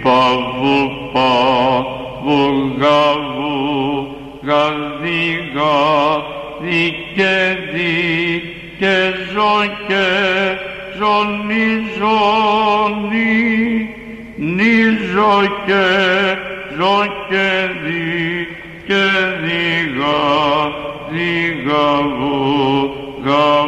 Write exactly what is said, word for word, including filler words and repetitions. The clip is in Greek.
παβου παβου γαβου γαδίγα δικαιδί και ζω και ζωνή ζωνή νίζω και ζω και δι και διγα διγαβου γαβου